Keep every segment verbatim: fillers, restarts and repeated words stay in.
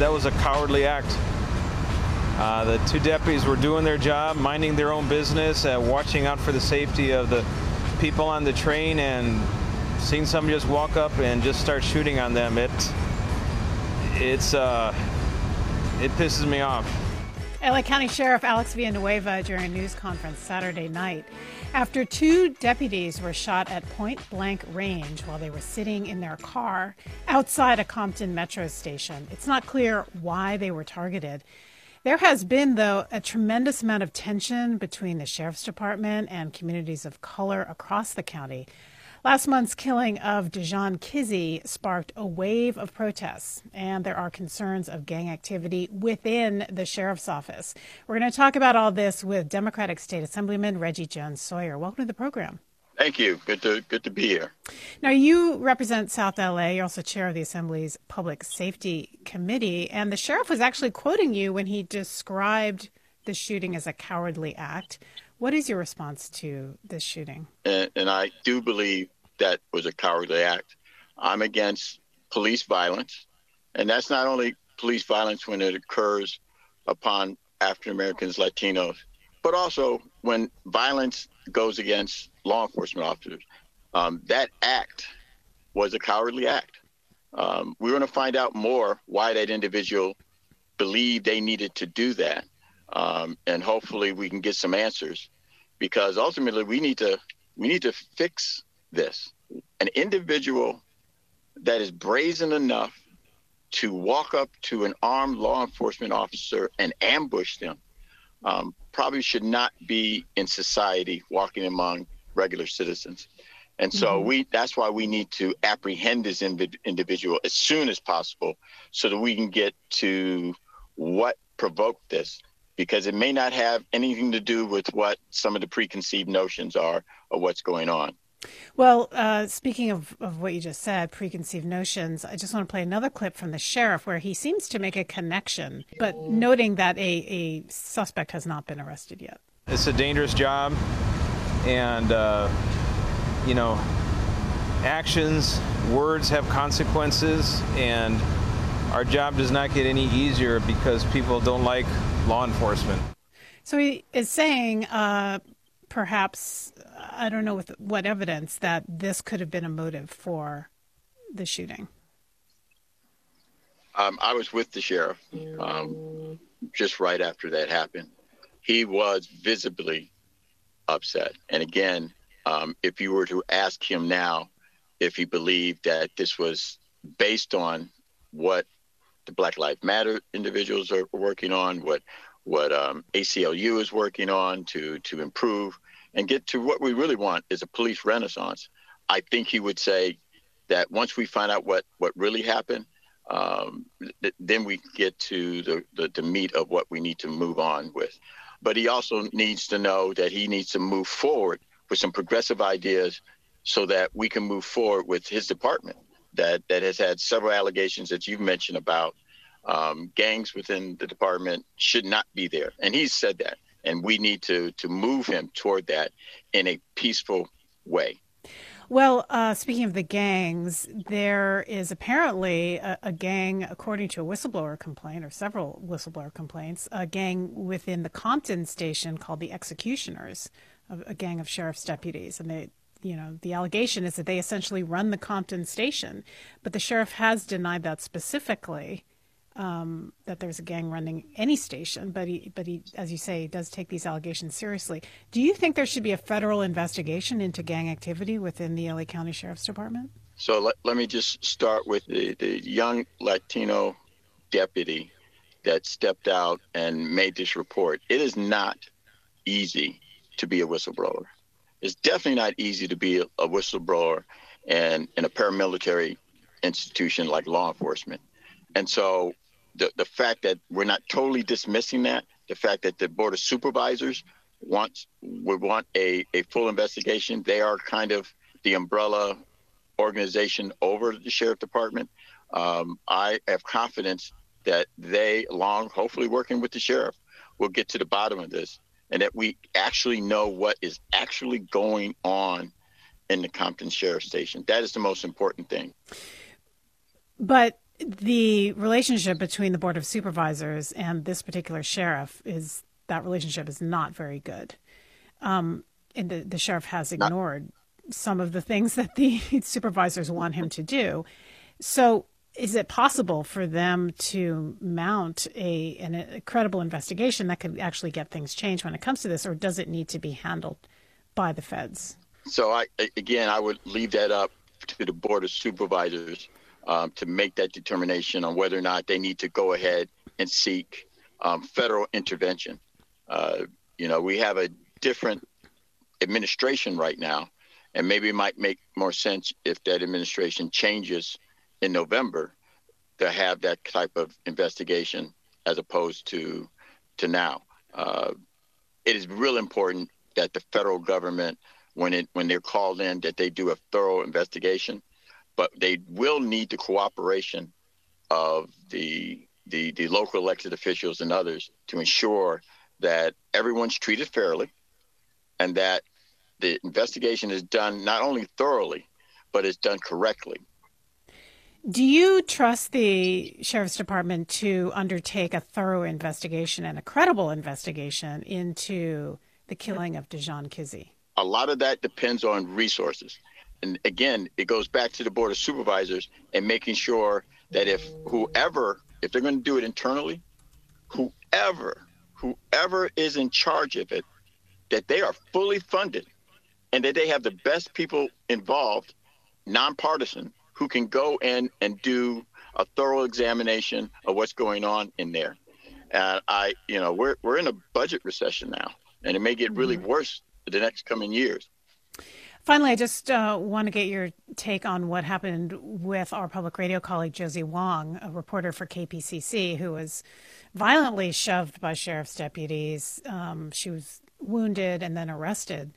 that was a cowardly act. Uh, the two deputies were doing their job, minding their own business, uh, watching out for the safety of the people on the train, and seeing somebody just walk up and just start shooting on them. It, it's, uh, it pisses me off. L A County Sheriff Alex Villanueva during a news conference Saturday night after two deputies were shot at point-blank range while they were sitting in their car outside a Compton metro station. It's not clear why they were targeted. There has been, though, a tremendous amount of tension between the Sheriff's Department and communities of color across the county. Last month's killing of Dijon Kizzee sparked a wave of protests, and there are concerns of gang activity within the sheriff's office. We're going to talk about all this with Democratic State Assemblyman Reggie Jones-Sawyer. Welcome to the program. Thank you. Good to good to be here. Now, you represent South L A. You're also chair of the Assembly's Public Safety Committee, and the sheriff was actually quoting you when he described the shooting as a cowardly act. What is your response to this shooting? And, and I do believe that was a cowardly act. I'm against police violence, and that's not only police violence when it occurs upon African Americans, Latinos, but also when violence goes against law enforcement officers. Um, that act was a cowardly act. Um, we're going to find out more why that individual believed they needed to do that. Um, and hopefully we can get some answers, because ultimately we need to we need to fix this. An individual that is brazen enough to walk up to an armed law enforcement officer and ambush them um, probably should not be in society walking among regular citizens. And so mm-hmm. we that's why we need to apprehend this inv- individual as soon as possible so that we can get to what provoked this, because it may not have anything to do with what some of the preconceived notions are of what's going on. Well, uh, speaking of, of what you just said, preconceived notions, I just want to play another clip from the sheriff where he seems to make a connection, but noting that a, a suspect has not been arrested yet. It's a dangerous job, and, uh, you know, actions, words have consequences, and our job does not get any easier because people don't like law enforcement. So he is saying, uh, perhaps, I don't know with what evidence, that this could have been a motive for the shooting. Um, I was with the sheriff um, just right after that happened. He was visibly upset. And again, um, if you were to ask him now if he believed that this was based on what the Black Lives Matter individuals are working on, what what um, A C L U is working on to to improve and get to what we really want is a police renaissance, I think he would say that once we find out what, what really happened, um, th- then we get to the, the, the meat of what we need to move on with. But he also needs to know that he needs to move forward with some progressive ideas so that we can move forward with his department that, that has had several allegations that you've mentioned about um, gangs within the department should not be there. And he's said that. And we need to to move him toward that in a peaceful way. Well, uh, speaking of the gangs, there is apparently a, a gang, according to a whistleblower complaint, or several whistleblower complaints, a gang within the Compton station called the Executioners, a, a gang of sheriff's deputies. And they, you know, the allegation is that they essentially run the Compton station. But the sheriff has denied that specifically. Um, that there's a gang running any station, but he, but he, as you say, does take these allegations seriously. Do you think there should be a federal investigation into gang activity within the L A County Sheriff's Department? So let, let me just start with the, the young Latino deputy that stepped out and made this report. It is not easy to be a whistleblower. It's definitely not easy to be a, a whistleblower and in a paramilitary institution like law enforcement. And so The, the fact that we're not totally dismissing that, the fact that the Board of Supervisors wants would want a, a full investigation, they are kind of the umbrella organization over the Sheriff Department. Um, I have confidence that they, along hopefully working with the sheriff, will get to the bottom of this and that we actually know what is actually going on in the Compton Sheriff Station. That is the most important thing. But the relationship between the Board of Supervisors and this particular sheriff is that relationship is not very good. Um, and the, the sheriff has ignored not- some of the things that the supervisors want him to do. So is it possible for them to mount a, an, a credible investigation that could actually get things changed when it comes to this, or does it need to be handled by the feds? So, I again, I would leave that up to the Board of Supervisors um, to make that determination on whether or not they need to go ahead and seek um, federal intervention. Uh, you know, we have a different administration right now, and maybe it might make more sense if that administration changes in November to have that type of investigation as opposed to to now. Uh, it is real important that the federal government, when it when they're called in, that they do a thorough investigation, but they will need the cooperation of the the the local elected officials and others to ensure that everyone's treated fairly and that the investigation is done not only thoroughly, but it's done correctly. Do you trust the Sheriff's Department to undertake a thorough investigation and a credible investigation into the killing of Dijon Kizzee? A lot of that depends on resources. And again, it goes back to the Board of Supervisors and making sure that if whoever, if they're going to do it internally, whoever, whoever is in charge of it, that they are fully funded and that they have the best people involved, nonpartisan, who can go in and do a thorough examination of what's going on in there. And I, you know, we're we're in a budget recession now, and it may get really mm-hmm. worse the next coming years. Finally, I just uh, want to get your take on what happened with our public radio colleague, Josie Wong, a reporter for K P C C, who was violently shoved by sheriff's deputies. Um, she was wounded and then arrested.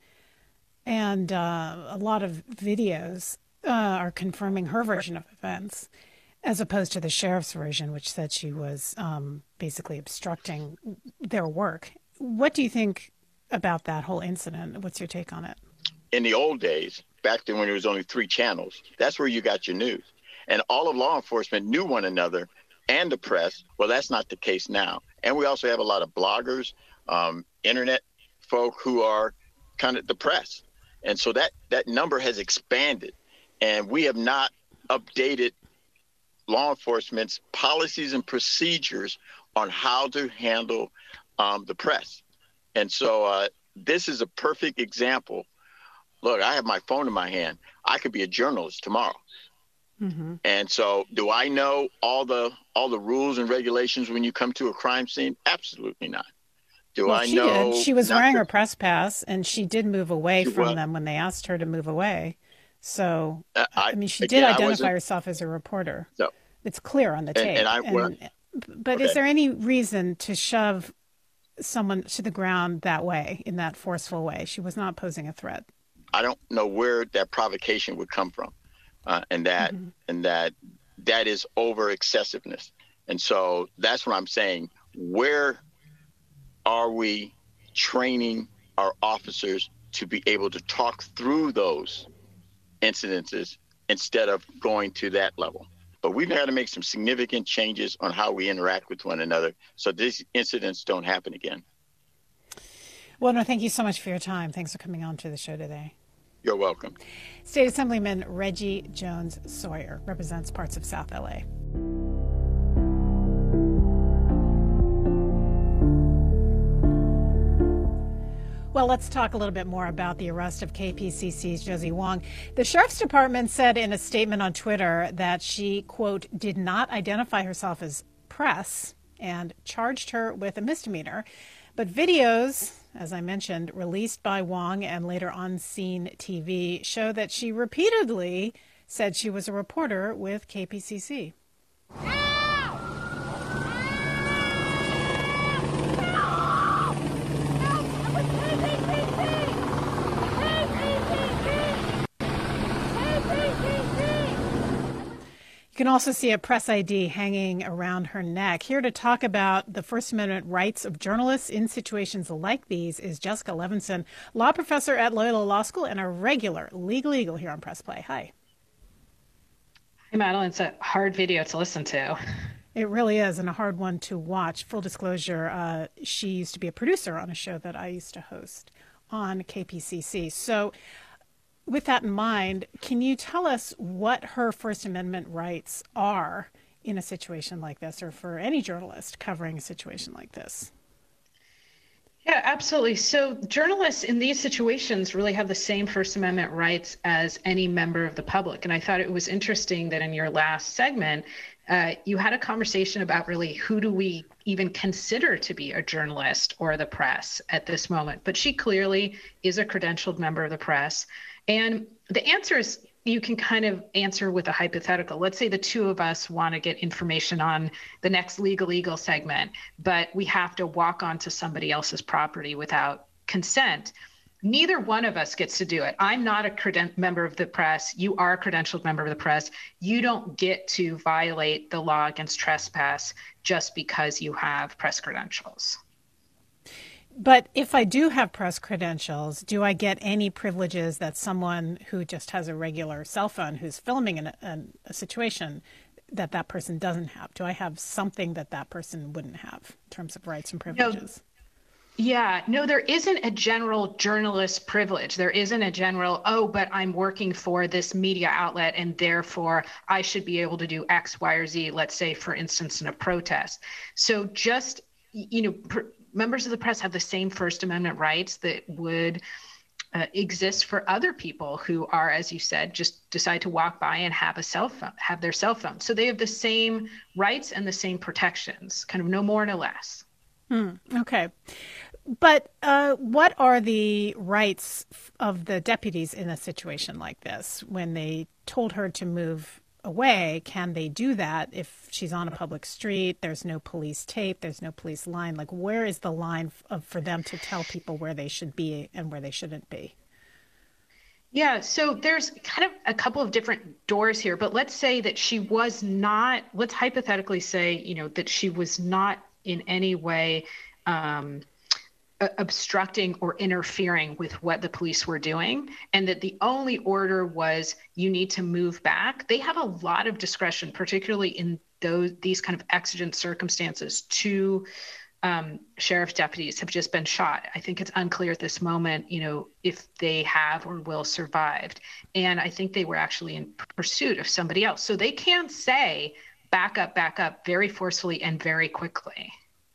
And uh, a lot of videos uh, are confirming her version of events, as opposed to the sheriff's version, which said she was um, basically obstructing their work. What do you think about that whole incident? What's your take on it? In the old days, back then when there was only three channels, that's where you got your news. And all of law enforcement knew one another and the press. Well, that's not the case now. And we also have a lot of bloggers, um, internet folk who are kind of the press. And so that, that number has expanded. And we have not updated law enforcement's policies and procedures on how to handle um, the press. And so uh, this is a perfect example. Look, I have my phone in my hand. I could be a journalist tomorrow. Mm-hmm. And so do I know all the all the rules and regulations when you come to a crime scene? Absolutely not. Do well, I she know? Did. She was wearing to, her press pass, and she did move away from was. them when they asked her to move away. So, uh, I, I mean, she again, did identify herself as a reporter. So, it's clear on the tape. And, and I, well, and, but okay. is there any reason to shove someone to the ground that way, in that forceful way? She was not posing a threat. I don't know where that provocation would come from, uh, and that mm-hmm. and that that is over excessiveness. And so that's what I'm saying. Where are we training our officers to be able to talk through those incidences instead of going to that level? But we've had to make some significant changes on how we interact with one another so these incidents don't happen again. Well, no, thank you so much for your time. Thanks for coming on to the show today. You're welcome. State Assemblyman Reggie Jones Sawyer represents parts of South L A. Well, let's talk a little bit more about the arrest of K P C C's Josie Wong. The Sheriff's Department said in a statement on Twitter that she, quote, did not identify herself as press and charged her with a misdemeanor. But videos, as I mentioned, released by Wong and later on Scene T V, show that she repeatedly said she was a reporter with K P C C. You can also see a press I D hanging around her neck. Here to talk about the First Amendment rights of journalists in situations like these is Jessica Levinson, law professor at Loyola Law School and a regular legal eagle here on Press Play. Hi. Hey, Madeline, it's a hard video to listen to. It really is, and a hard one to watch. Full disclosure, uh, she used to be a producer on a show that I used to host on K P C C. So with that in mind, can you tell us what her First Amendment rights are in a situation like this, or for any journalist covering a situation like this? Yeah, absolutely. So journalists in these situations really have the same First Amendment rights as any member of the public. And I thought it was interesting that in your last segment, uh, you had a conversation about really who do we even consider to be a journalist or the press at this moment. But she clearly is a credentialed member of the press. And the answer is you can kind of answer with a hypothetical. Let's say the two of us want to get information on the next Legal Eagle segment, but we have to walk onto somebody else's property without consent. Neither one of us gets to do it. I'm not a creden- member of the press. You are a credentialed member of the press. You don't get to violate the law against trespass just because you have press credentials. But if I do have press credentials, do I get any privileges that someone who just has a regular cell phone who's filming in a, a situation that that person doesn't have? Do I have something that that person wouldn't have in terms of rights and privileges? No, yeah, no, there isn't a general journalist privilege. There isn't a general, oh, but I'm working for this media outlet and therefore I should be able to do X, Y, or Z, let's say, for instance, in a protest. So just, you know, pr- members of the press have the same First Amendment rights that would uh, exist for other people who are, as you said, just decide to walk by and have a cell phone, have their cell phone. So they have the same rights and the same protections, kind of no more, no less. Hmm. Okay. But uh, what are the rights of the deputies in a situation like this when they told her to move away? Can they do that if she's on a public street, there's no police tape, there's no police line? Like, where is the line of, for them to tell people where they should be and where they shouldn't be? Yeah, so there's kind of a couple of different doors here, but let's say that she was not, let's hypothetically say, you know, that she was not in any way um, obstructing or interfering with what the police were doing, and that the only order was you need to move back. They have a lot of discretion, particularly in those these kind of exigent circumstances. Two um, sheriff's deputies have just been shot. I think it's unclear at this moment, you know, if they have or will survived. And I think they were actually in pursuit of somebody else. So they can say, back up, back up, very forcefully and very quickly.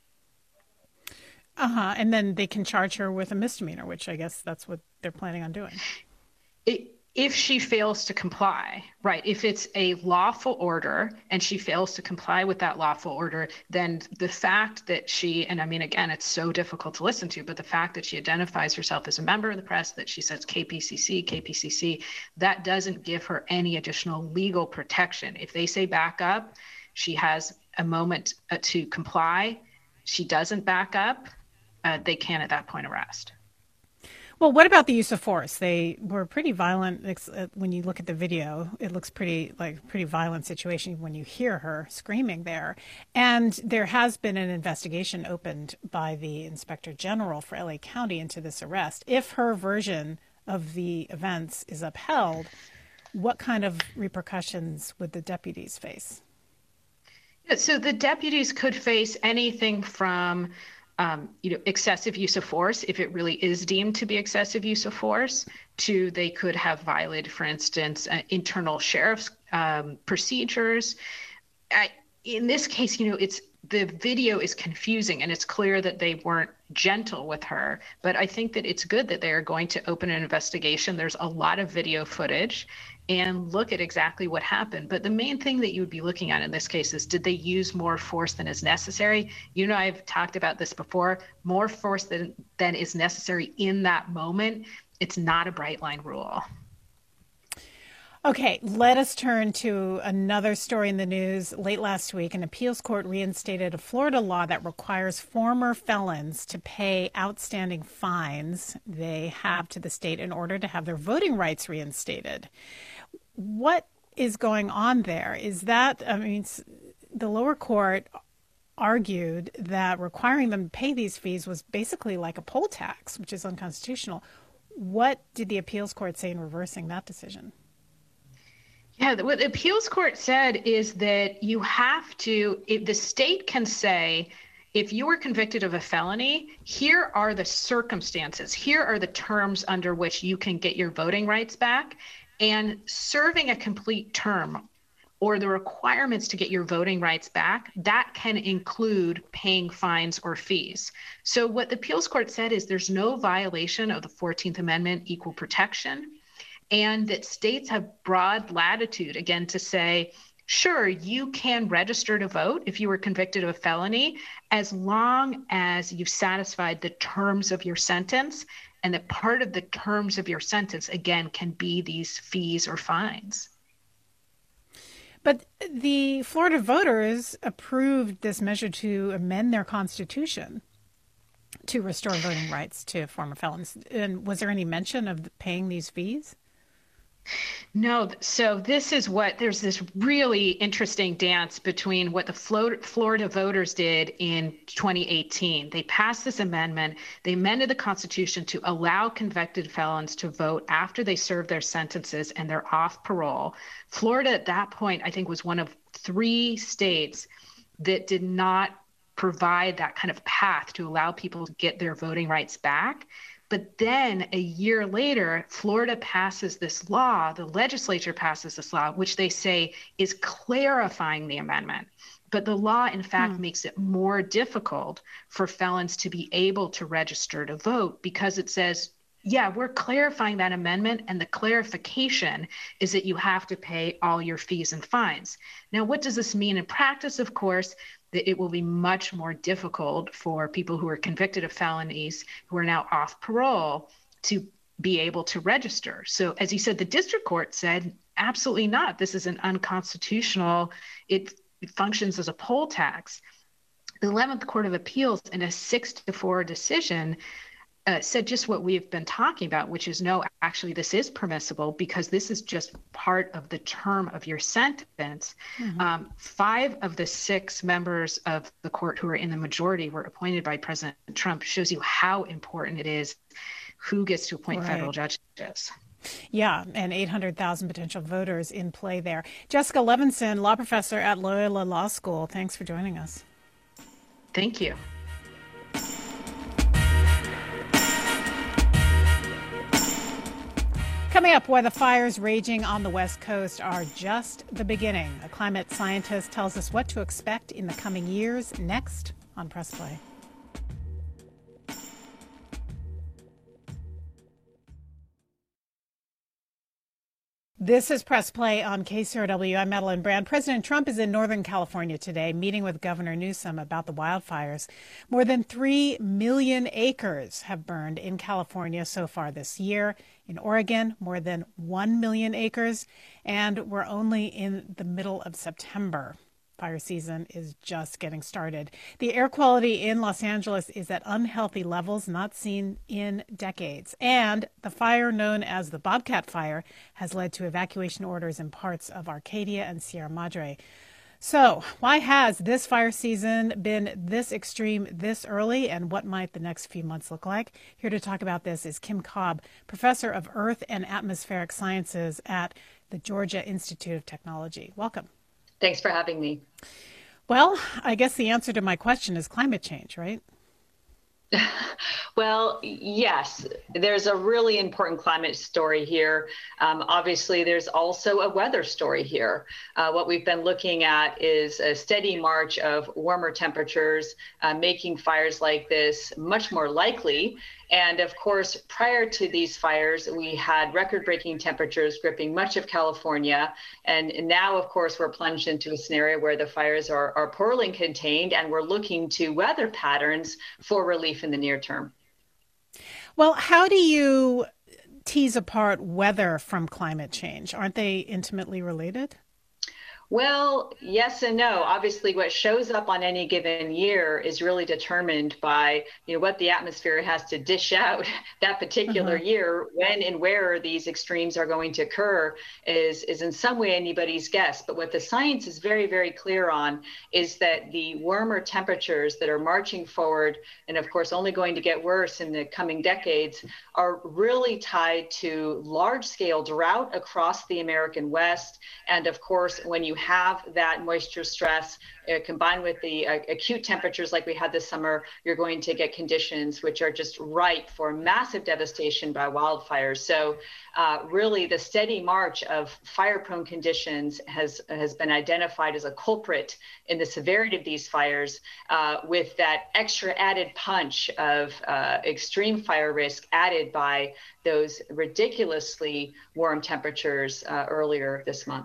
Uh-huh. And then they can charge her with a misdemeanor, which I guess that's what they're planning on doing. It, if she fails to comply, right? If it's a lawful order and she fails to comply with that lawful order, then the fact that she, and I mean, again, it's so difficult to listen to, but the fact that she identifies herself as a member of the press, that she says K P C C, K P C C, that doesn't give her any additional legal protection. If they say back up, she has a moment uh, to comply. She doesn't back up. Uh, they can at that point arrest. Well, what about the use of force? They were pretty violent. When you look at the video, it looks pretty like a pretty violent situation when you hear her screaming there. And there has been an investigation opened by the Inspector General for L A County into this arrest. If her version of the events is upheld, what kind of repercussions would the deputies face? Yeah, so the deputies could face anything from Um, you know, excessive use of force, if it really is deemed to be excessive use of force, to they could have violated, for instance, uh, internal sheriff's um, procedures. I, in this case, you know, it's the video is confusing and it's clear that they weren't gentle with her. But I think that it's good that they are going to open an investigation. There's a lot of video footage and look at exactly what happened. But the main thing that you would be looking at in this case is, did they use more force than is necessary? You know, I've talked about this before, more force than, than is necessary in that moment. It's not a bright line rule. Okay, let us turn to another story in the news. Late last week, an appeals court reinstated a Florida law that requires former felons to pay outstanding fines they have to the state in order to have their voting rights reinstated. What is going on there? Is that, I mean, the lower court argued that requiring them to pay these fees was basically like a poll tax, which is unconstitutional. What did the appeals court say in reversing that decision? Yeah, what the appeals court said is that you have to, if the state can say, if you were convicted of a felony, here are the circumstances, here are the terms under which you can get your voting rights back, and serving a complete term or the requirements to get your voting rights back, that can include paying fines or fees. So what the appeals court said is there's no violation of the fourteenth Amendment equal protection, and that states have broad latitude, again, to say, sure, you can register to vote if you were convicted of a felony, as long as you've satisfied the terms of your sentence, and that part of the terms of your sentence, again, can be these fees or fines. But the Florida voters approved this measure to amend their constitution to restore voting rights to former felons. And was there any mention of paying these fees? No. So this is what, there's this really interesting dance between what the Florida voters did in twenty eighteen. They passed this amendment. They amended the Constitution to allow convicted felons to vote after they serve their sentences and they're off parole. Florida at that point, I think, was one of three states that did not provide that kind of path to allow people to get their voting rights back. But then a year later, Florida passes this law, the legislature passes this law, which they say is clarifying the amendment. But the law, in fact, hmm. makes it more difficult for felons to be able to register to vote, because it says, yeah, we're clarifying that amendment, and the clarification is that you have to pay all your fees and fines. Now, what does this mean in practice? Of course, that it will be much more difficult for people who are convicted of felonies who are now off parole to be able to register. So as you said, the district court said, absolutely not. This is an unconstitutional. It, it functions as a poll tax. The eleventh Court of Appeals, in a six to four decision, Uh, said just what we've been talking about, which is no, actually, this is permissible because this is just part of the term of your sentence. Mm-hmm. Um, five of the six members of the court who are in the majority were appointed by President Trump. Shows you how important it is who gets to appoint right. federal judges. Yeah, and eight hundred thousand potential voters in play there. Jessica Levinson, law professor at Loyola Law School. Thanks for joining us. Thank you. Coming up, why the fires raging on the West Coast are just the beginning. A climate scientist tells us what to expect in the coming years, next on Press Play. This is Press Play on K C R W. I'm Madeline Brand. President Trump is in Northern California today, meeting with Governor Newsom about the wildfires. More than three million acres have burned in California so far this year. In Oregon, more than one million acres. And we're only in the middle of September. Fire season is just getting started. The air quality in Los Angeles is at unhealthy levels not seen in decades. And the fire known as the Bobcat Fire has led to evacuation orders in parts of Arcadia and Sierra Madre. So why has this fire season been this extreme this early, and what might the next few months look like? Here to talk about this is Kim Cobb, professor of Earth and Atmospheric Sciences at the Georgia Institute of Technology. Welcome. Thanks for having me. Well, I guess the answer to my question is climate change, right? Well, yes, there's a really important climate story here. Um, obviously, there's also a weather story here. Uh, what we've been looking at is a steady march of warmer temperatures, uh, making fires like this much more likely. And of course, prior to these fires, we had record-breaking temperatures gripping much of California. And now, of course, we're plunged into a scenario where the fires are, are poorly contained, and we're looking to weather patterns for relief in the near term. Well, how do you tease apart weather from climate change? Aren't they intimately related? Well, yes and no. Obviously, what shows up on any given year is really determined by, you know, what the atmosphere has to dish out that particular Uh-huh. year. When and where these extremes are going to occur is is in some way anybody's guess. But what the science is very, very clear on is that the warmer temperatures that are marching forward, and of course only going to get worse in the coming decades, are really tied to large-scale drought across the American West. And of course, when you have that moisture stress uh, combined with the uh, acute temperatures like we had this summer, you're going to get conditions which are just ripe for massive devastation by wildfires. So uh, really the steady march of fire-prone conditions has, has been identified as a culprit in the severity of these fires, uh, with that extra added punch of uh, extreme fire risk added by those ridiculously warm temperatures uh, earlier this month.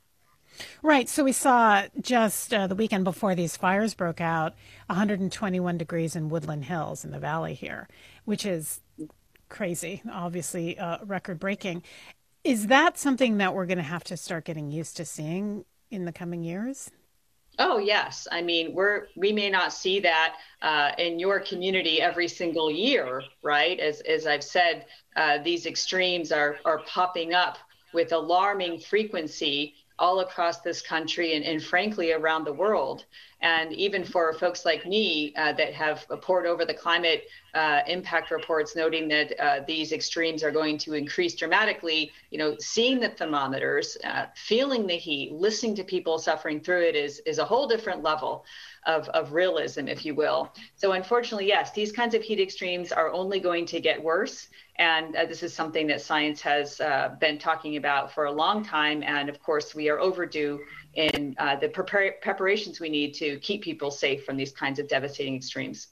Right. So we saw just uh, the weekend before these fires broke out, one hundred twenty-one degrees in Woodland Hills in the valley here, which is crazy, obviously uh, record breaking. Is that something that we're going to have to start getting used to seeing in the coming years? Oh, yes. I mean, we're we may not see that uh, in your community every single year, right? As as I've said, uh, these extremes are are popping up with alarming frequency all across this country and, and frankly around the world. And even for folks like me uh, that have poured over the climate uh, impact reports noting that uh, these extremes are going to increase dramatically, you know, seeing the thermometers, uh, feeling the heat, listening to people suffering through it is, is a whole different level of, of realism, if you will. So unfortunately, yes, these kinds of heat extremes are only going to get worse. And uh, this is something that science has uh, been talking about for a long time. And of course, we are overdue in uh, the prepar- preparations we need to keep people safe from these kinds of devastating extremes.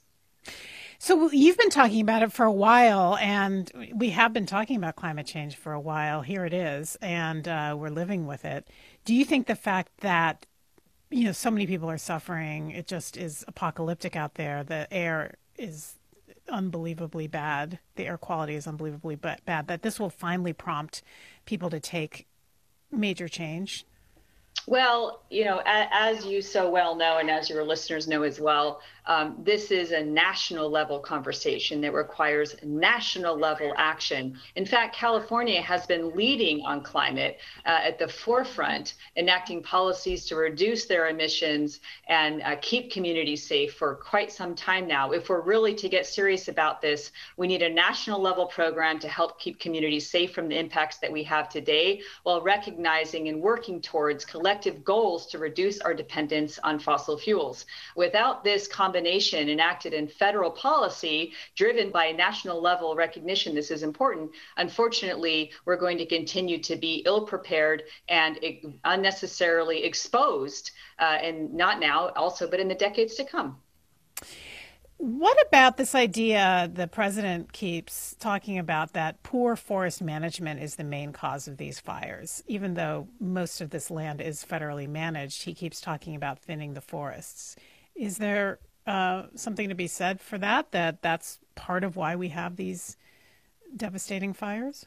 So you've been talking about it for a while, and we have been talking about climate change for a while. Here it is, and uh, we're living with it. Do you think the fact that, you know, so many people are suffering, it just is apocalyptic out there, the air is unbelievably bad, the air quality is unbelievably bad, that this will finally prompt people to take major change? Well, you know, a, as you so well know, and as your listeners know as well, um, this is a national level conversation that requires national level action. In fact, California has been leading on climate uh, at the forefront, enacting policies to reduce their emissions and uh, keep communities safe for quite some time now. If we're really to get serious about this, we need a national level program to help keep communities safe from the impacts that we have today, while recognizing and working towards collective goals to reduce our dependence on fossil fuels. Without this combination enacted in federal policy driven by national level recognition, this is important, unfortunately, we're going to continue to be ill prepared and unnecessarily exposed, uh, and not now also, but in the decades to come. What about this idea the president keeps talking about, that poor forest management is the main cause of these fires? Even though most of this land is federally managed, he keeps talking about thinning the forests. Is there uh, something to be said for that, that that's part of why we have these devastating fires?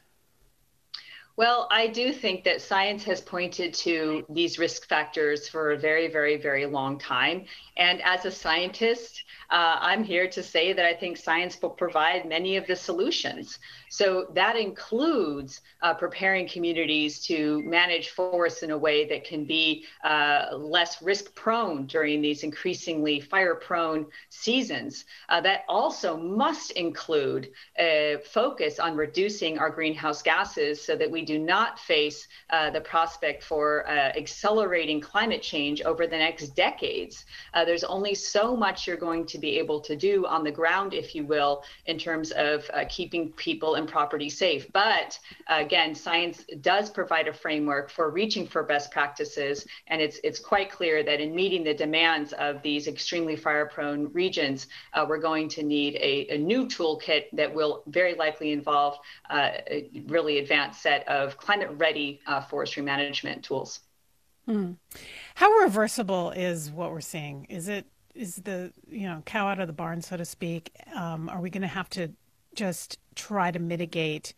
Well, I do think that science has pointed to these risk factors for a very, very, very long time. And as a scientist, uh, I'm here to say that I think science will provide many of the solutions. So that includes uh, preparing communities to manage forests in a way that can be uh, less risk prone during these increasingly fire prone seasons. Uh, that also must include a focus on reducing our greenhouse gases so that we do not face uh, the prospect for uh, accelerating climate change over the next decades. Uh, there's only so much you're going to be able to do on the ground, if you will, in terms of uh, keeping people and property safe. But uh, again, science does provide a framework for reaching for best practices. And it's it's quite clear that in meeting the demands of these extremely fire-prone regions, uh, we're going to need a, a new toolkit that will very likely involve uh, a really advanced set of climate-ready uh, forestry management tools. Hmm. How reversible is what we're seeing? Is it is the you know cow out of the barn, so to speak? Um, are we going to have to just try to mitigate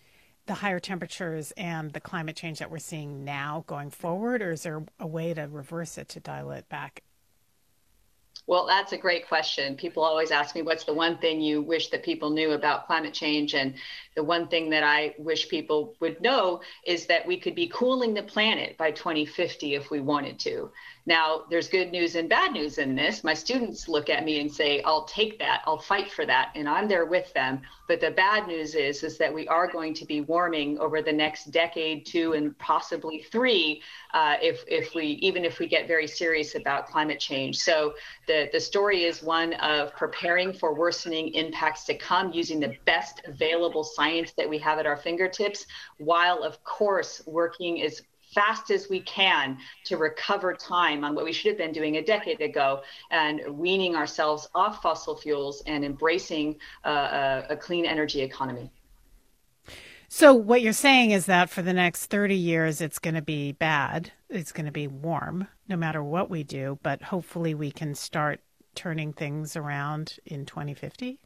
the higher temperatures and the climate change that we're seeing now going forward, or is there a way to reverse it, to dial it back? Well, that's a great question. People always ask me, what's the one thing you wish that people knew about climate change? And the one thing that I wish people would know is that we could be cooling the planet by twenty fifty if we wanted to. Now, there's good news and bad news in this. My students look at me and say, I'll take that, I'll fight for that, and I'm there with them. But the bad news is, is that we are going to be warming over the next decade, two, and possibly three, uh, if, if we, even if we get very serious about climate change. So the, the story is one of preparing for worsening impacts to come using the best available science that we have at our fingertips, while, of course, working as fast as we can to recover time on what we should have been doing a decade ago, and weaning ourselves off fossil fuels and embracing uh, a, a clean energy economy. So what you're saying is that for the next thirty years, it's going to be bad. It's going to be warm no matter what we do, but hopefully we can start turning things around in twenty fifty?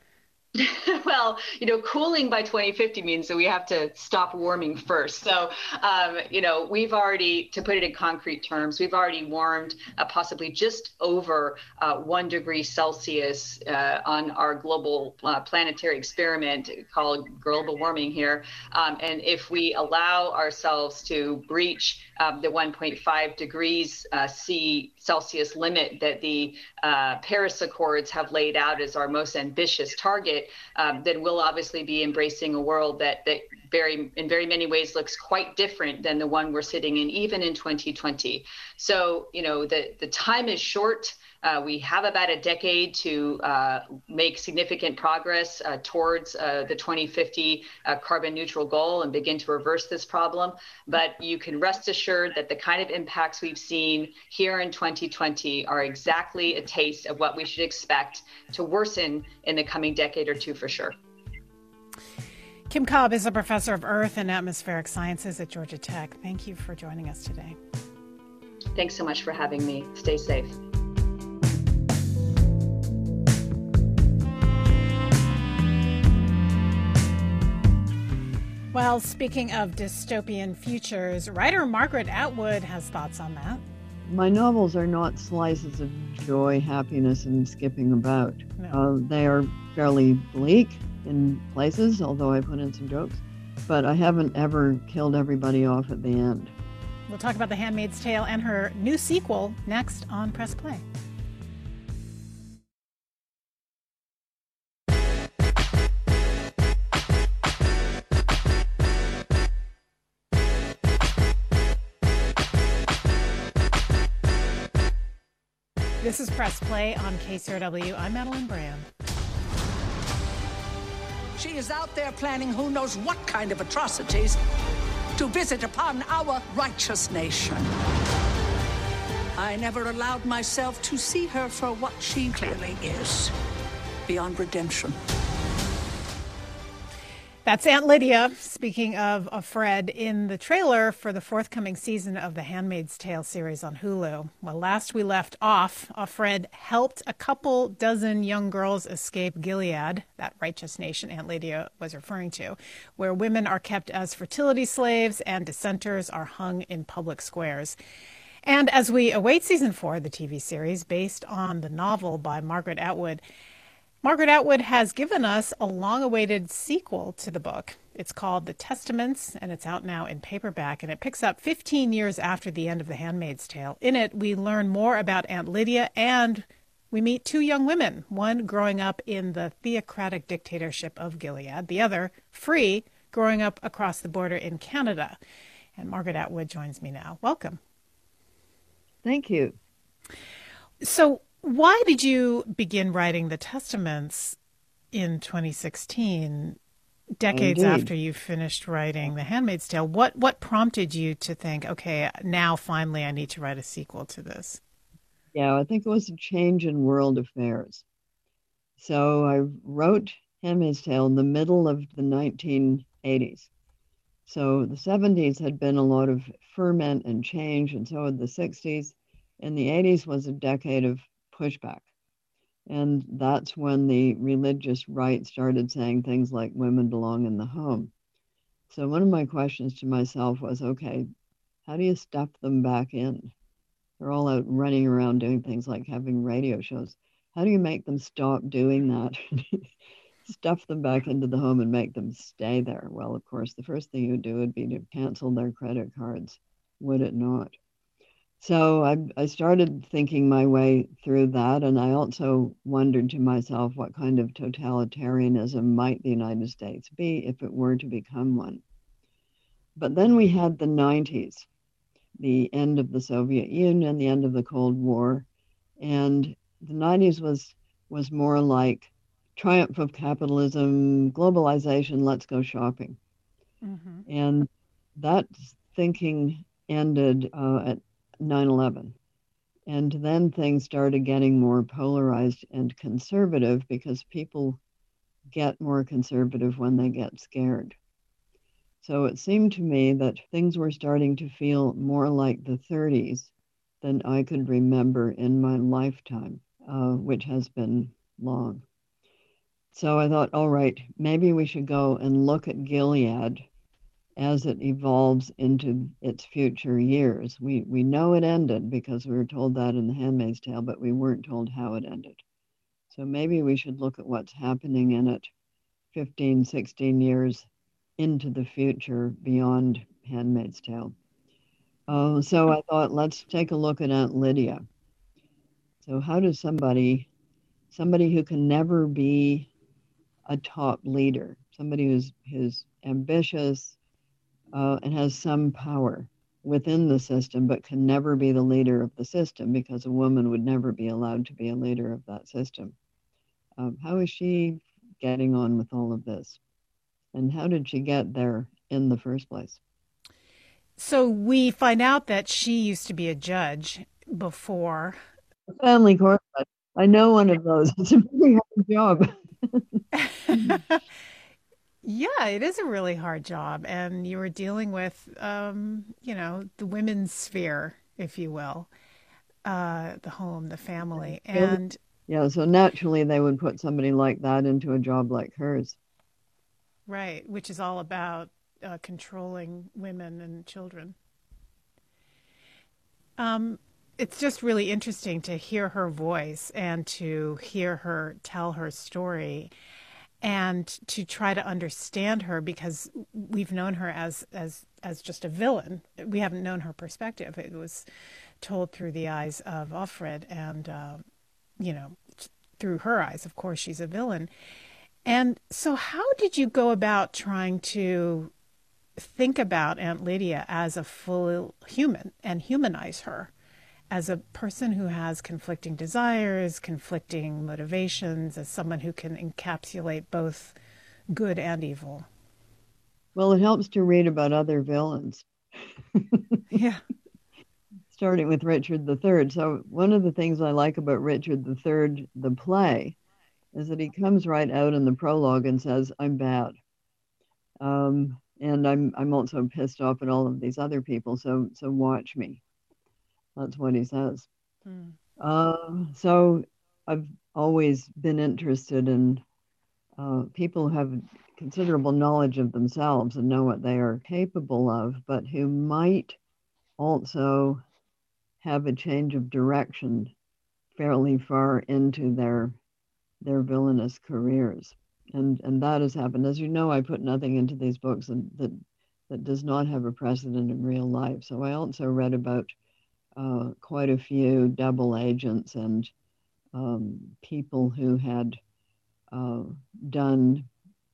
Well, you know, cooling by twenty fifty means that we have to stop warming first. So, um, you know, we've already, to put it in concrete terms, we've already warmed uh, possibly just over uh, one degree Celsius uh, on our global uh, planetary experiment called global warming here. Um, and if we allow ourselves to breach um, the one point five degrees uh, C Celsius limit that the uh, Paris Accords have laid out as our most ambitious target, Um, then we'll obviously be embracing a world that, that very, in very many ways looks quite different than the one we're sitting in, even in twenty twenty. So, you know, the, the time is short. Uh, we have about a decade to uh, make significant progress uh, towards uh, the twenty fifty uh, carbon neutral goal and begin to reverse this problem. But you can rest assured that the kind of impacts we've seen here in twenty twenty are exactly a taste of what we should expect to worsen in the coming decade or two for sure. Kim Cobb is a professor of Earth and Atmospheric Sciences at Georgia Tech. Thank you for joining us today. Thanks so much for having me. Stay safe. Well, speaking of dystopian futures, writer Margaret Atwood has thoughts on that. My novels are not slices of joy, happiness, and skipping about. No. Uh, they are fairly bleak in places, although I put in some jokes, but I haven't ever killed everybody off at the end. We'll talk about The Handmaid's Tale and her new sequel next on Press Play. This is Press Play on K C R W. I'm Madeline Brand. She is out there planning who knows what kind of atrocities to visit upon our righteous nation. I never allowed myself to see her for what she clearly is, beyond redemption. That's Aunt Lydia, speaking of a Fred, in the trailer for the forthcoming season of the Handmaid's Tale series on Hulu. Well, last we left off, Fred helped a couple dozen young girls escape Gilead, that righteous nation Aunt Lydia was referring to, where women are kept as fertility slaves and dissenters are hung in public squares. And as we await season four of the T V series, based on the novel by Margaret Atwood, Margaret Atwood has given us a long-awaited sequel to the book. It's called The Testaments, and it's out now in paperback, and it picks up fifteen years after the end of The Handmaid's Tale. In it, we learn more about Aunt Lydia, and we meet two young women, one growing up in the theocratic dictatorship of Gilead, the other, free, growing up across the border in Canada. And Margaret Atwood joins me now. Welcome. Thank you. So, why did you begin writing The Testaments in twenty sixteen, decades Indeed. after you finished writing The Handmaid's Tale? What what prompted you to think, okay, now finally I need to write a sequel to this? Yeah, I think it was a change in world affairs. So I wrote Handmaid's Tale in the middle of the nineteen eighties. So the seventies had been a lot of ferment and change, and so had the sixties. And the eighties was a decade of pushback. And that's when the religious right started saying things like women belong in the home. So one of my questions to myself was, okay, how do you stuff them back in? They're all out running around doing things like having radio shows. How do you make them stop doing that? Stuff them back into the home and make them stay there? Well, of course, the first thing you would do would be to cancel their credit cards, would it not? So I, I started thinking my way through that, and I also wondered to myself what kind of totalitarianism might the United States be if it were to become one. But then we had the nineties, the end of the Soviet Union, the end of the Cold War, and the nineties was was more like triumph of capitalism, globalization, let's go shopping. Mm-hmm. And that thinking ended uh, at nine eleven. And then things started getting more polarized and conservative because people get more conservative when they get scared. So it seemed to me that things were starting to feel more like the thirties than I could remember in my lifetime, uh, which has been long. So I thought, all right, maybe we should go and look at Gilead as it evolves into its future years. We we know it ended because we were told that in The Handmaid's Tale, but we weren't told how it ended. So maybe we should look at what's happening in it fifteen, sixteen years into the future beyond Handmaid's Tale. Uh, so I thought, let's take a look at Aunt Lydia. So how does somebody, somebody who can never be a top leader, somebody who's, who's ambitious uh, and has some power within the system, but can never be the leader of the system because a woman would never be allowed to be a leader of that system. Um, how is she getting on with all of this? And how did she get there in the first place? So we find out that she used to be a judge before. A family court judge. I know one of those. It's a very hard job. Yeah, it is a really hard job. And you were dealing with, um, you know, the women's sphere, if you will, uh, the home, the family. And yeah, so naturally they would put somebody like that into a job like hers. Right, which is all about uh, controlling women and children. Um, it's just really interesting to hear her voice and to hear her tell her story and to try to understand her, because we've known her as as as just a villain. We haven't known her perspective. It was told through the eyes of Offred, and uh, you know, through her eyes, of course, she's a villain. And so how did you go about trying to think about Aunt Lydia as a full human and humanize her as a person who has conflicting desires, conflicting motivations, as someone who can encapsulate both good and evil? Well, it helps to read about other villains. Yeah. Starting with Richard the Third. So one of the things I like about Richard the Third, the play, is that he comes right out in the prologue and says, I'm bad. Um, and I'm I'm also pissed off at all of these other people, so so watch me. That's what he says. Hmm. Uh, so I've always been interested in uh, people who have considerable knowledge of themselves and know what they are capable of, but who might also have a change of direction fairly far into their their villainous careers. And and that has happened. As you know, I put nothing into these books that, that, that does not have a precedent in real life. So I also read about uh, quite a few double agents and um, people who had uh, done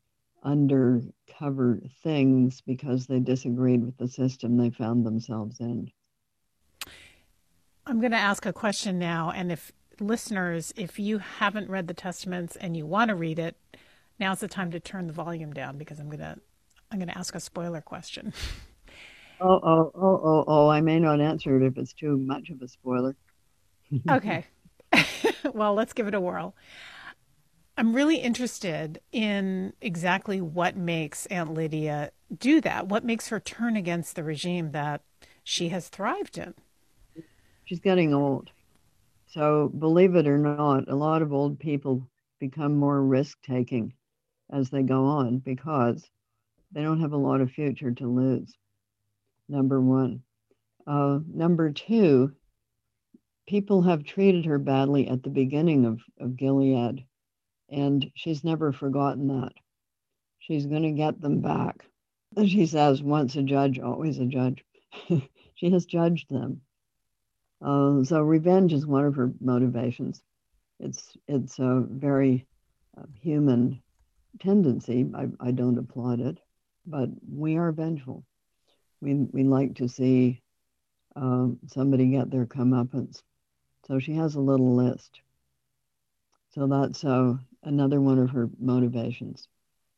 undercover things because they disagreed with the system they found themselves in. I'm going to ask a question now, and if listeners, if you haven't read the Testaments and you want to read it, now's the time to turn the volume down, because I'm going to I'm going to ask a spoiler question. Oh, oh, oh, oh, oh, I may not answer it if it's too much of a spoiler. Okay. Well, let's give it a whirl. I'm really interested in exactly what makes Aunt Lydia do that. What makes her turn against the regime that she has thrived in? She's getting old. So believe it or not, a lot of old people become more risk-taking as they go on because they don't have a lot of future to lose, number one. Uh, number two, people have treated her badly at the beginning of, of Gilead, and she's never forgotten that. She's going to get them back. And she says, once a judge, always a judge. She has judged them. Uh, so revenge is one of her motivations. It's it's a very uh, human tendency. I, I don't applaud it, but we are vengeful. We we like to see uh, somebody get their comeuppance. So she has a little list. So that's uh, another one of her motivations.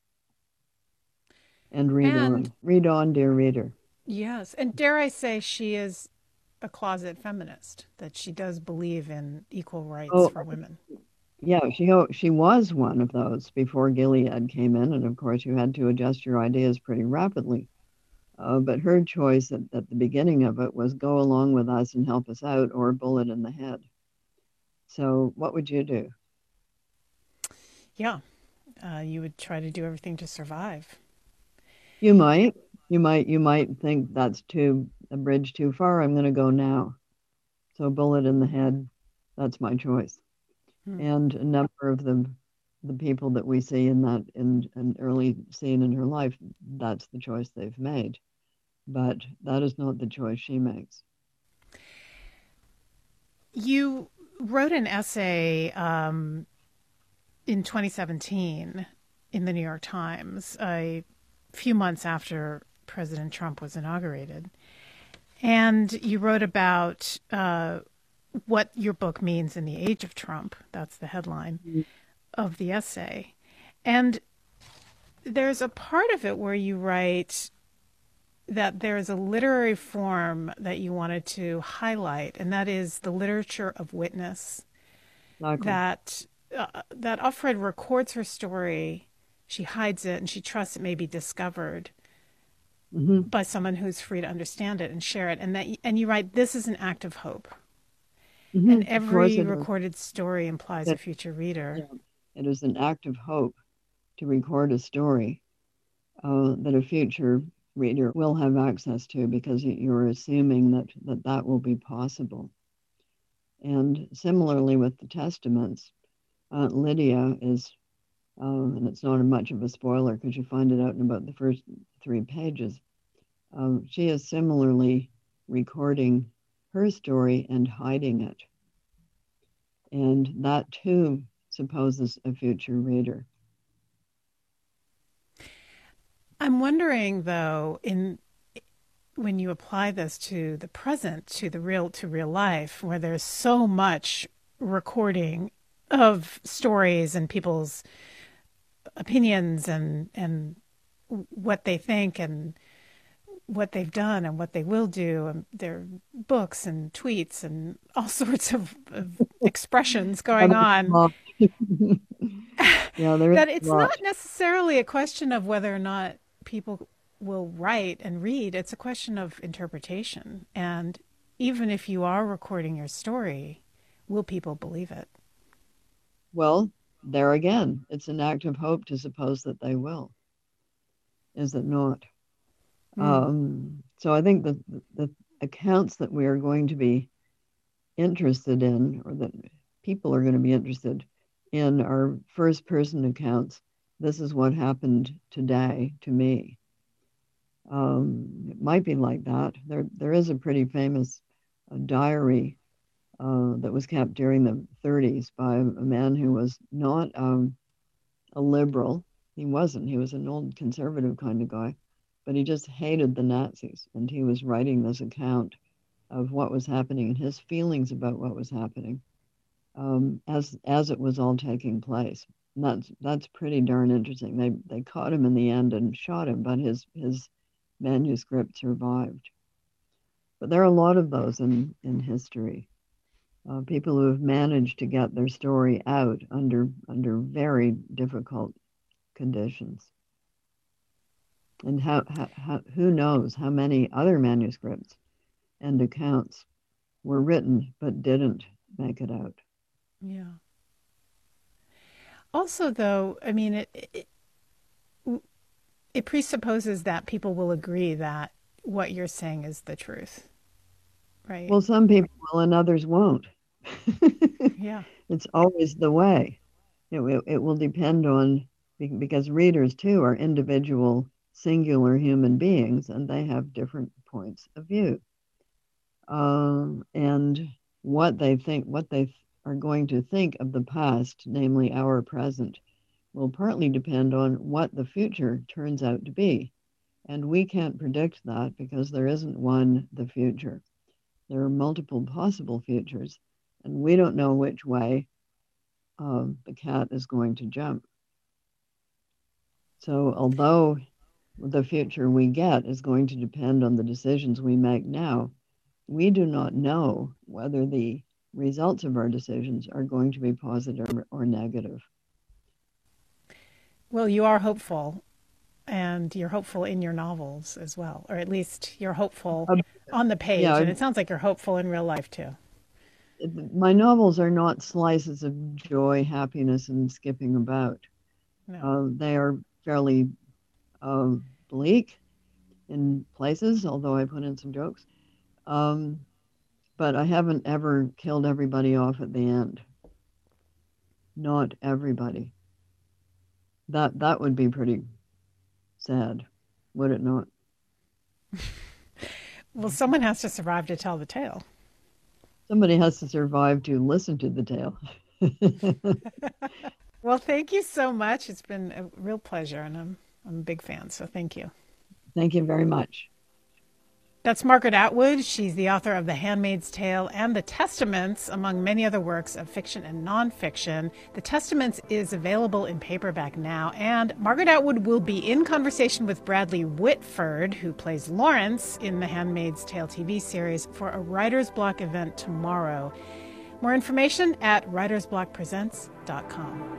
And read And on. Read on, dear reader. yes, and dare I say she is a closet feminist, that she does believe in equal rights Oh, for women. yeah, she she was one of those before Gilead came in, and of course you had to adjust your ideas pretty rapidly. Uh, but her choice at, at the beginning of it was go along with us and help us out, or bullet in the head. So what would you do? Yeah, uh, you would try to do everything to survive. You might, you might, you might think that's too a bridge too far. I'm going to go now. So bullet in the head, that's my choice. Hmm. And a number of the the people that we see in that in an early scene in her life, that's the choice they've made. But that is not the choice she makes. You wrote an essay um, in twenty seventeen in the New York Times, a few months after President Trump was inaugurated. And you wrote about uh, what your book means in the age of Trump. That's the headline mm-hmm. of the essay. And there's a part of it where you write that there's a literary form that you wanted to highlight, and that is the literature of witness. Okay. That uh, that Offred records her story, she hides it, and she trusts it may be discovered mm-hmm. by someone who's free to understand it and share it. And that, and you write, this is an act of hope. Mm-hmm. And every recorded story implies it, a future reader. Yeah. It is an act of hope to record a story uh, that a future reader will have access to, because you're assuming that that, that will be possible. And similarly with the Testaments, uh, Lydia is, uh, and it's not much of a spoiler because you find it out in about the first three pages, um, she is similarly recording her story and hiding it. And that too supposes a future reader. I'm wondering, though, in when you apply this to the present, to the real, to real life, where there's so much recording of stories and people's opinions and and what they think and what they've done and what they will do, and their books and tweets and all sorts of, of expressions going on. Yeah, there is that it's a lot. not necessarily a question of whether or not people will write and read. It's a question of interpretation. And even if you are recording your story, will people believe it? Well, there again, it's an act of hope to suppose that they will. Is it not? Mm. Um, so I think that the accounts that we are going to be interested in, or that people are going to be interested in, are first-person accounts. This is what happened today to me. Um, it might be like that. There, there is a pretty famous uh, diary uh, that was kept during the thirties by a man who was not um, a liberal. He wasn't. He was an old conservative kind of guy, but he just hated the Nazis. And he was writing this account of what was happening and his feelings about what was happening um, as as it was all taking place. And that's that's pretty darn interesting. They they caught him in the end and shot him, but his his manuscript survived. But there are a lot of those in in history. Uh, people who have managed to get their story out under under very difficult conditions. And how, how, how who knows how many other manuscripts and accounts were written but didn't make it out. Yeah. Also, though, I mean, it, it, it presupposes that people will agree that what you're saying is the truth, right? Well, some people will and others won't. Yeah. It's always the way. It, it, it will depend on, because readers too are individual, singular human beings, and they have different points of view. Um, and what they think, what they are going to think of the past, namely our present, will partly depend on what the future turns out to be. And we can't predict that because there isn't one, the future. There are multiple possible futures, and we don't know which way uh, the cat is going to jump. So although the future we get is going to depend on the decisions we make now, we do not know whether the results of our decisions are going to be positive or negative. Well, you are hopeful, and you're hopeful in your novels as well, or at least you're hopeful um, on the page, yeah, and it sounds like you're hopeful in real life too. My novels are not slices of joy, happiness, and skipping about. No. Uh, they are fairly uh, bleak in places, although I put in some jokes. Um, but I haven't ever killed everybody off at the end. Not everybody. That that would be pretty sad, would it not? Well, someone has to survive to tell the tale. Somebody has to survive to listen to the tale. Well, thank you so much. It's been a real pleasure, and I'm I'm a big fan, so thank you. Thank you very much. That's Margaret Atwood. She's the author of The Handmaid's Tale and The Testaments, among many other works of fiction and nonfiction. The Testaments is available in paperback now, and Margaret Atwood will be in conversation with Bradley Whitford, who plays Lawrence in The Handmaid's Tale T V series, for a Writer's Block event tomorrow. More information at writers block presents dot com.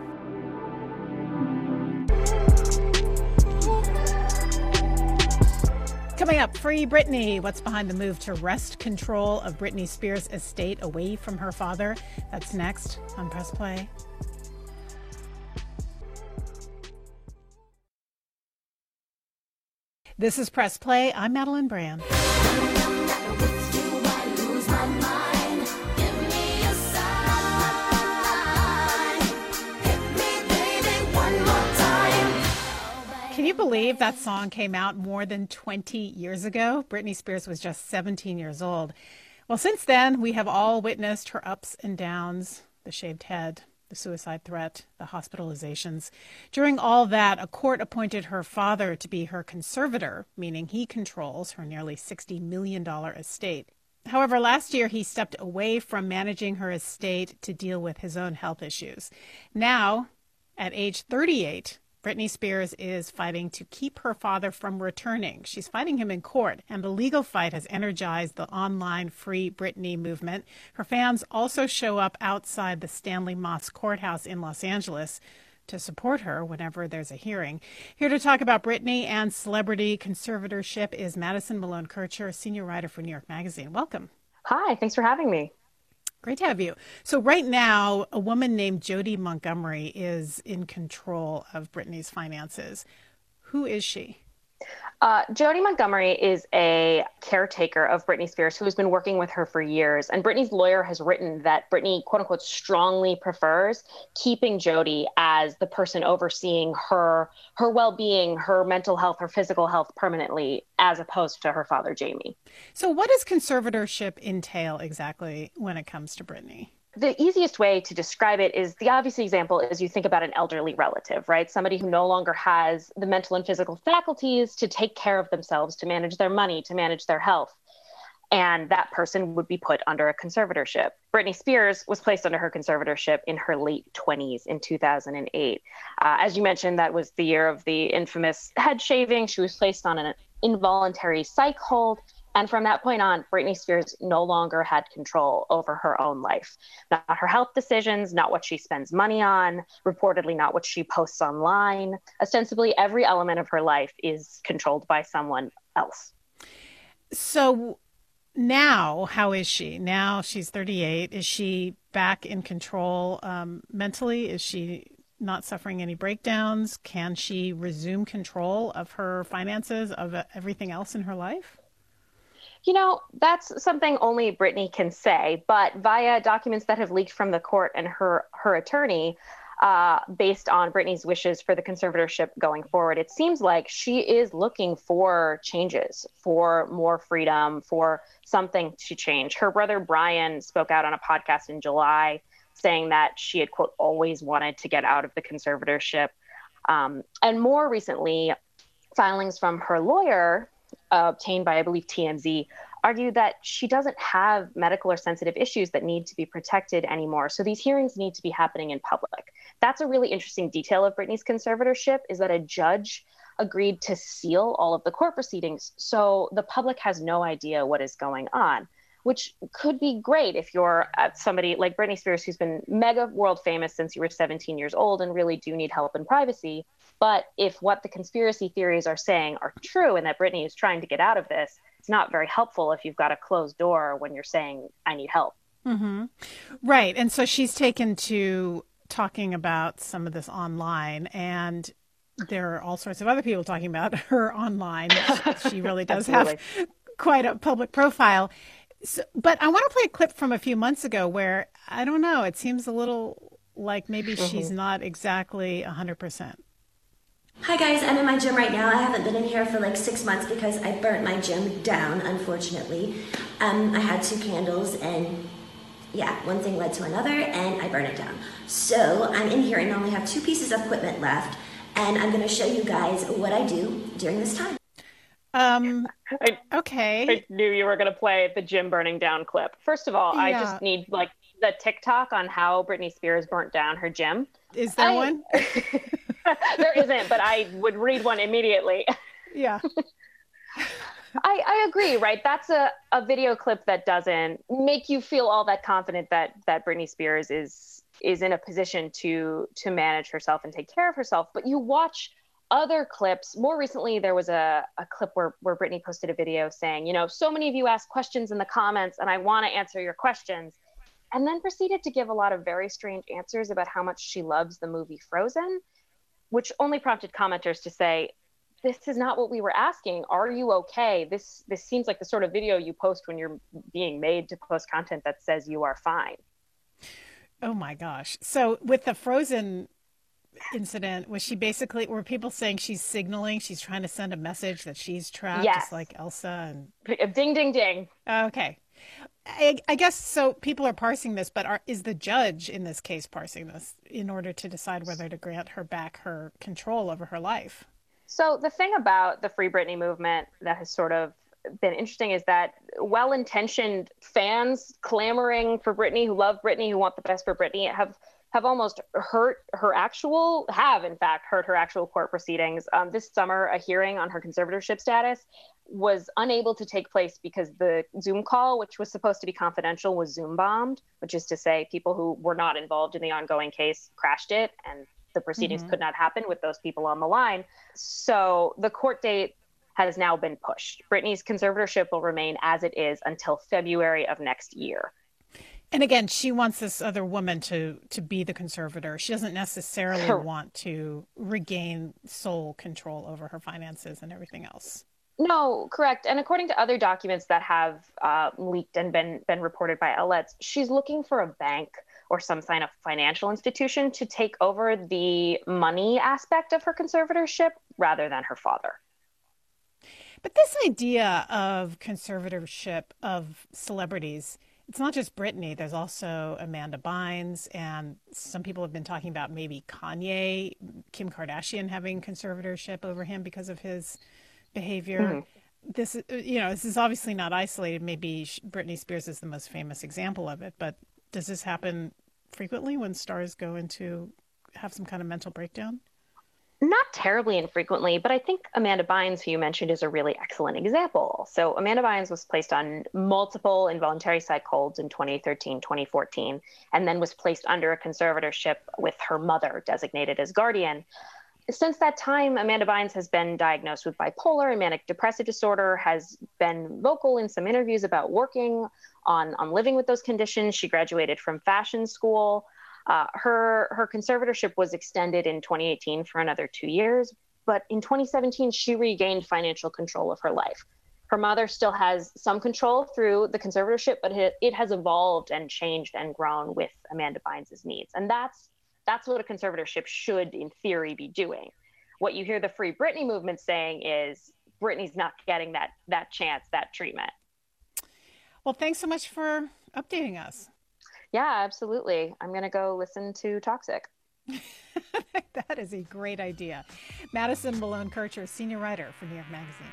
Coming up, Free Britney. What's behind the move to wrest control of Britney Spears' estate away from her father? That's next on Press Play. This is Press Play. I'm Madeline Brand. Can you believe that song came out more than twenty years ago? Britney Spears was just seventeen years old. Well, since then, we have all witnessed her ups and downs, the shaved head, the suicide threat, the hospitalizations. During all that, a court appointed her father to be her conservator, meaning he controls her nearly sixty million dollars estate. However, last year, he stepped away from managing her estate to deal with his own health issues. Now, at age thirty-eight, Britney Spears is fighting to keep her father from returning. She's fighting him in court, and the legal fight has energized the online Free Britney movement. Her fans also show up outside the Stanley Moss Courthouse in Los Angeles to support her whenever there's a hearing. Here to talk about Britney and celebrity conservatorship is Madison Malone Kircher, senior writer for New York Magazine. Welcome. Hi, thanks for having me. Great to have you. So right now, a woman named Jodi Montgomery is in control of Britney's finances. Who is she? Uh, Jodi Montgomery is a caretaker of Britney Spears who has been working with her for years. And Britney's lawyer has written that Britney, quote unquote, strongly prefers keeping Jodi as the person overseeing her, her well-being, her mental health, her physical health permanently, as opposed to her father, Jamie. So what does conservatorship entail exactly when it comes to Britney? The easiest way to describe it is the obvious example is you think about an elderly relative, right? Somebody who no longer has the mental and physical faculties to take care of themselves, to manage their money, to manage their health. And that person would be put under a conservatorship. Britney Spears was placed under her conservatorship in her late twenties in two thousand eight. Uh, as you mentioned, that was the year of the infamous head shaving. She was placed on an involuntary psych hold. And from that point on, Britney Spears no longer had control over her own life. Not her health decisions, not what she spends money on, reportedly not what she posts online. Ostensibly, every element of her life is controlled by someone else. So now, how is she? Now she's thirty-eight. Is she back in control um, mentally? Is she not suffering any breakdowns? Can she resume control of her finances, of everything else in her life? You know, that's something only Britney can say, but via documents that have leaked from the court and her, her attorney, uh, based on Britney's wishes for the conservatorship going forward, it seems like she is looking for changes, for more freedom, for something to change. Her brother Brian spoke out on a podcast in July saying that she had, quote, always wanted to get out of the conservatorship. Um, and more recently, filings from her lawyer, Uh, obtained by, I believe, T M Z, argued that she doesn't have medical or sensitive issues that need to be protected anymore. So these hearings need to be happening in public. That's a really interesting detail of Britney's conservatorship, is that a judge agreed to seal all of the court proceedings. So the public has no idea what is going on, which could be great if you're somebody like Britney Spears, who's been mega world famous since you were seventeen years old and really do need help and privacy. But if what the conspiracy theories are saying are true and that Britney is trying to get out of this, it's not very helpful if you've got a closed door when you're saying, I need help. Mm-hmm. Right. And so she's taken to talking about some of this online, and there are all sorts of other people talking about her online. She really does have quite a public profile. So, but I want to play a clip from a few months ago where, I don't know, it seems a little like maybe mm-hmm. she's not exactly one hundred percent. Hi guys, I'm in my gym right now. I haven't been in here for like six months because I burnt my gym down, unfortunately. Um, I had two candles and yeah, one thing led to another and I burned it down. So I'm in here and I only have two pieces of equipment left, and I'm going to show you guys what I do during this time. Um, I, okay. I knew you were going to play the gym burning down clip. First of all, yeah. I just need like the TikTok on how Britney Spears burnt down her gym. Is there I, one? There isn't, but I would read one immediately. Yeah. I, I agree, right? That's a, a video clip that doesn't make you feel all that confident that that Britney Spears is is in a position to to manage herself and take care of herself. But you watch other clips. More recently, there was a, a clip where, where Britney posted a video saying, you know, so many of you asked questions in the comments and I want to answer your questions. And then proceeded to give a lot of very strange answers about how much she loves the movie Frozen, which only prompted commenters to say, this is not what we were asking. Are you okay? This this seems like the sort of video you post when you're being made to post content that says you are fine. Oh my gosh. So with the Frozen incident, was she basically, were people saying she's signaling, she's trying to send a message that she's trapped, yes. just like Elsa? And ding, ding, ding. Okay. I, I guess so. People are parsing this, but are, is the judge in this case parsing this in order to decide whether to grant her back her control over her life? So the thing about the Free Britney movement that has sort of been interesting is that well-intentioned fans clamoring for Britney, who love Britney, who want the best for Britney, have have almost hurt her actual, have in fact hurt her actual court proceedings. Um, this summer, a hearing on her conservatorship status was unable to take place because the Zoom call, which was supposed to be confidential, was Zoom bombed, which is to say people who were not involved in the ongoing case crashed it, and the proceedings mm-hmm. could not happen with those people on the line. So the court date has now been pushed. Britney's conservatorship will remain as it is until February of next year. And again, she wants this other woman to to be the conservator. She doesn't necessarily Correct. want to regain sole control over her finances and everything else. No, correct. And according to other documents that have uh, leaked and been been reported by outlets, she's looking for a bank or some kind of financial institution to take over the money aspect of her conservatorship rather than her father. But this idea of conservatorship of celebrities, it's not just Britney. There's also Amanda Bynes, and some people have been talking about maybe Kanye, Kim Kardashian having conservatorship over him because of his behavior. Mm-hmm. This, you know, this is obviously not isolated. Maybe Britney Spears is the most famous example of it, but does this happen frequently when stars go into have some kind of mental breakdown? Not terribly infrequently, but I think Amanda Bynes, who you mentioned, is a really excellent example. So Amanda Bynes was placed on multiple involuntary psych holds in twenty thirteen, twenty fourteen, and then was placed under a conservatorship with her mother designated as guardian. Since that time, Amanda Bynes has been diagnosed with bipolar and manic depressive disorder, has been vocal in some interviews about working on, on living with those conditions. She graduated from fashion school. Uh, her her conservatorship was extended in twenty eighteen for another two years, but in twenty seventeen, she regained financial control of her life. Her mother still has some control through the conservatorship, but it, it has evolved and changed and grown with Amanda Bynes' needs. And that's that's what a conservatorship should, in theory, be doing. What you hear the Free Britney movement saying is Britney's not getting that that chance, that treatment. Well, thanks so much for updating us. Yeah, absolutely. I'm going to go listen to Toxic. That is a great idea. Madison Malone Kircher, senior writer for New York Magazine.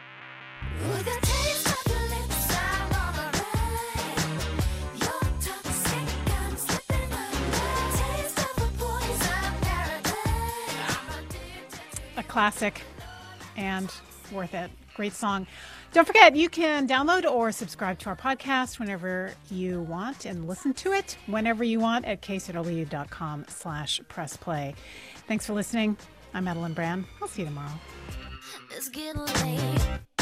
A classic and worth it. Great song. Don't forget, you can download or subscribe to our podcast whenever you want and listen to it whenever you want at k c w dot com slash press play. Thanks for listening. I'm Madeline Brand. I'll see you tomorrow. It's getting late.